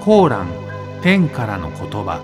コーラン天からの言葉。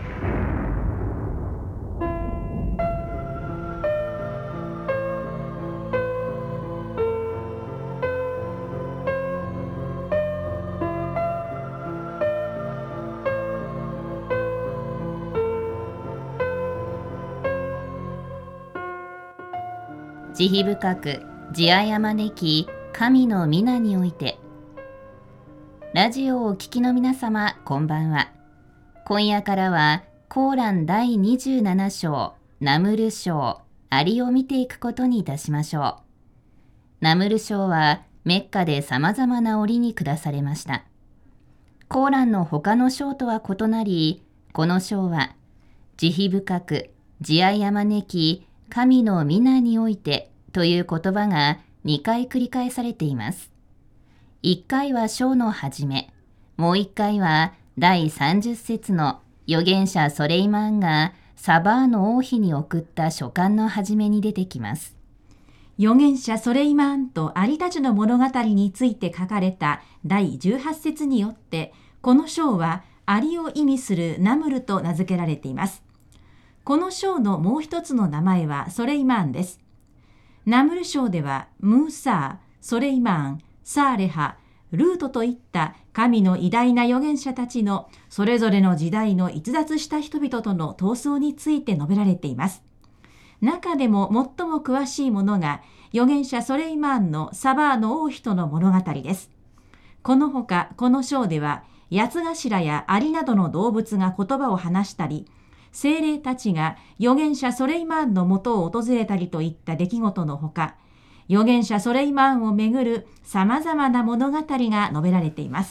慈悲深く慈愛あまねき神の皆において。ラジオをお聞きの皆様、こんばんは。今夜からはコーラン第27章ナムル章アリを見ていくことにいたしましょう。ナムル章はメッカで様々な折に下されました。コーランの他の章とは異なり、この章は慈悲深く慈愛あまねき神の皆においてという言葉が2回繰り返されています。1回は章の始め、もう1回は第30節の預言者ソレイマンがサバーの王妃に送った書簡の始めに出てきます。 預言者ソレイマンとアリたちの物語について書かれた第18節によって、この章はアリを意味するナムルと名付けられています。この章のもう一つの名前はソレイマンです。ナムル章ではムーサー、ソレイマン、サーレハ、ルートといった神の偉大な預言者たちのそれぞれの時代の逸脱した人々との闘争について述べられています。中でも最も詳しいものが預言者ソレイマンのサバーの王妃との物語です。このほかこの章では八つ頭やアリなどの動物が言葉を話したり、精霊たちが預言者ソレイマンのもとを訪れたりといった出来事のほか、預言者ソレイマンをめぐるさまざまな物語が述べられています。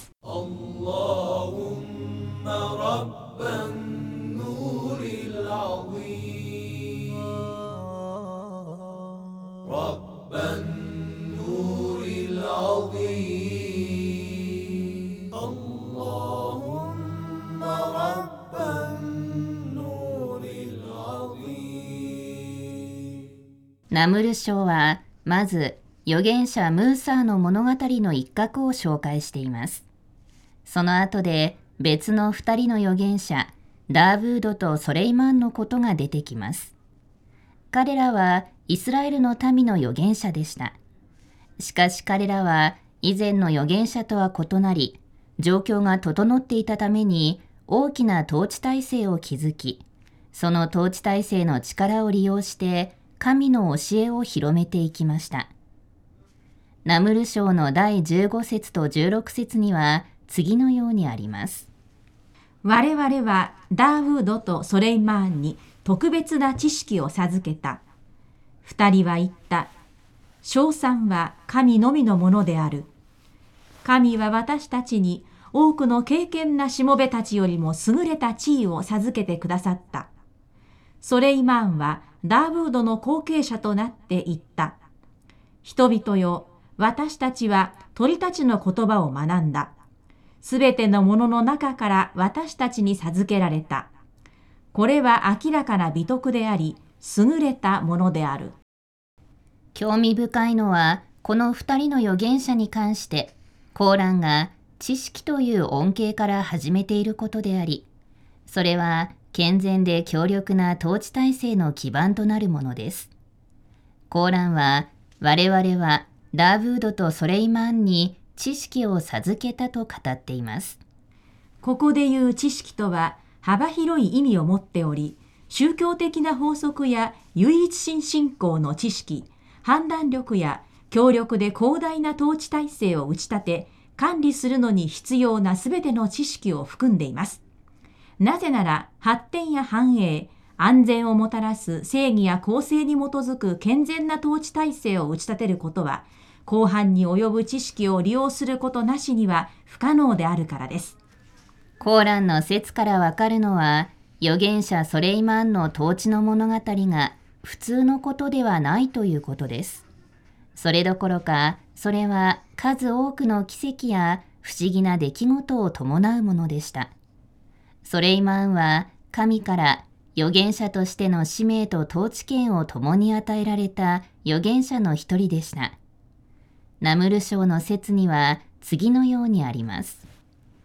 ナムル章はまず預言者ムーサーの物語の一角を紹介しています。その後で別の2人の預言者ダーブードとソレイマンのことが出てきます。彼らはイスラエルの民の預言者でした。しかし彼らは以前の預言者とは異なり、状況が整っていたために大きな統治体制を築き、その統治体制の力を利用して神の教えを広めていきました。ナムル章の第15節と16節には次のようにあります。 我々はダーウードとソレイマーンに特別な知識を授けた。二人は言った。称賛は神のみのものである。神は私たちに多くの敬虔なしもべたちよりも優れた地位を授けてくださった。ソレイマーンはダーブードの後継者となって言った。人々よ、私たちは鳥たちの言葉を学んだ。すべてのものの中から私たちに授けられた。これは明らかな美徳であり、優れたものである。 興味深いのは、この2人の預言者に関して、コーランが知識という恩恵から始めていることであり、それは健全で強力な統治体制の基盤となるものです。コーランは、我々はダーブードとソレイマンに知識を授けたと語っています。 ここで言う知識とは幅広い意味を持っており、宗教的な法則や唯一神信仰の知識、判断力や強力で広大な統治体制を打ち立て、管理するのに必要なすべての知識を含んでいます。なぜなら発展や繁栄、安全をもたらす正義や公正に基づく健全な統治体制を打ち立てることは、広範に及ぶ知識を利用することなしには不可能であるからです。 コーランの説からわかるのは、預言者ソレイマンの統治の物語が普通のことではないということです。それどころか、それは数多くの奇跡や不思議な出来事を伴うものでした。ソレイマンは神から預言者としての使命と統治権を共に与えられた預言者の一人でした。ナムル章の説には次のようにあります。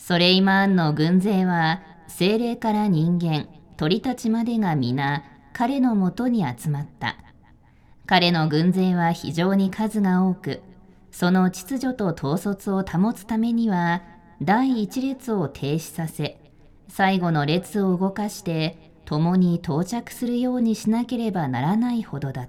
ソレイマーンの軍勢は精霊から人間、鳥たちまでが皆彼のもとに集まった。彼の軍勢は非常に数が多く、その秩序と統率を保つためには、第一列を停止させ、最後の列を動かして、共に到着するようにしなければならないほどだった。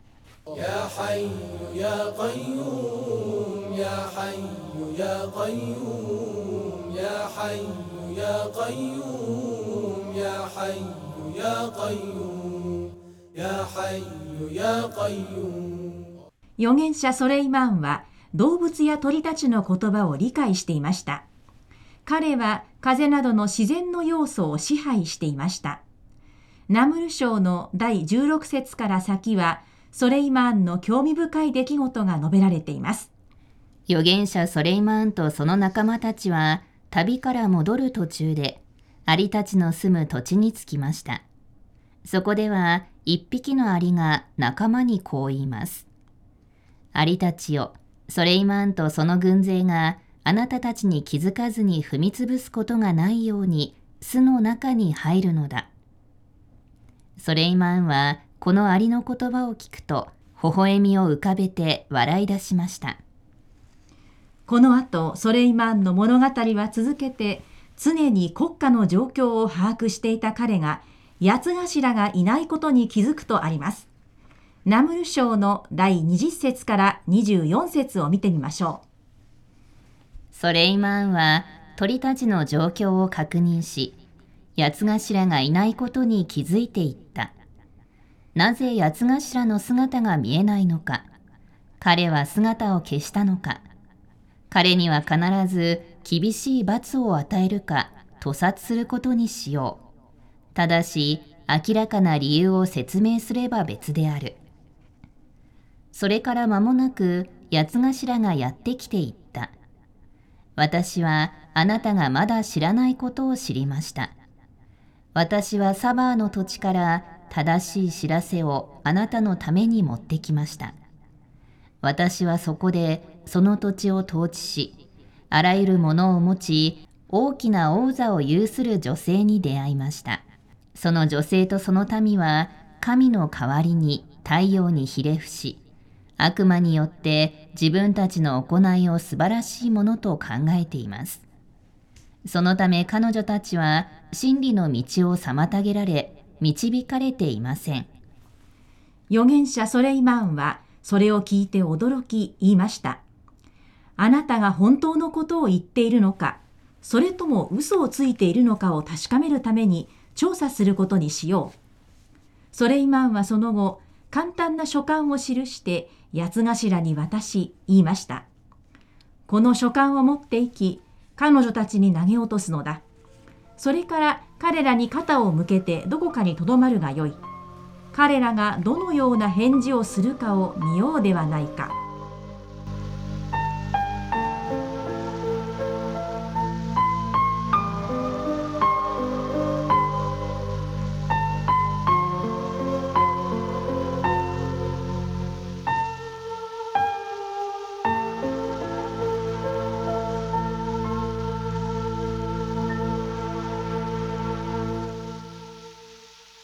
預言者ソレイマンは動物や鳥たちの言葉を理解していました。彼は風などの自然の要素を支配していました。ナムル章の第16節から先は、ソレイマーンの興味深い出来事が述べられています。 預言者ソレイマーンとその仲間たちは、旅から戻る途中で、アリたちの住む土地に着きました。そこでは、一匹のアリが仲間にこう言います。アリたちよ、ソレイマーンとその軍勢が、あなたたちに気づかずに踏みつぶすことがないように巣の中に入るのだ。ソレイマンはこのアリの言葉を聞くと微笑みを浮かべて笑い出しました。 この後、ソレイマンの物語は続けて、常に国家の状況を把握していた彼が八つ頭がいないことに気づくとあります。ナムル章の第20節から24節を見てみましょう。 ソレイマンは鳥たちの状況を確認し、八つ頭がいないことに気づいていった。なぜ八つ頭の姿が見えないのか、彼は姿を消したのか、彼には必ず厳しい罰を与えるか屠殺することにしよう。ただし明らかな理由を説明すれば別である。それから間もなく八つ頭がやってきていった。私はあなたがまだ知らないことを知りました。私はサバーの土地から正しい知らせをあなたのために持ってきました。私はそこでその土地を統治し、あらゆるものを持ち、大きな王座を有する女性に出会いました。その女性とその民は神の代わりに太陽にひれ伏し、悪魔によって自分たちの行いを素晴らしいものと考えています。そのため彼女たちは真理の道を妨げられ、導かれていません。 預言者ソレイマンはそれを聞いて驚き言いました。あなたが本当のことを言っているのか、それとも嘘をついているのかを確かめるために調査することにしよう。ソレイマンはその後、簡単な書簡を記して八つ頭に渡し言いました。この書簡を持って行き、彼女たちに投げ落とすのだ。それから彼らに肩を向けてどこかにとどまるがよい。彼らがどのような返事をするかを見ようではないか。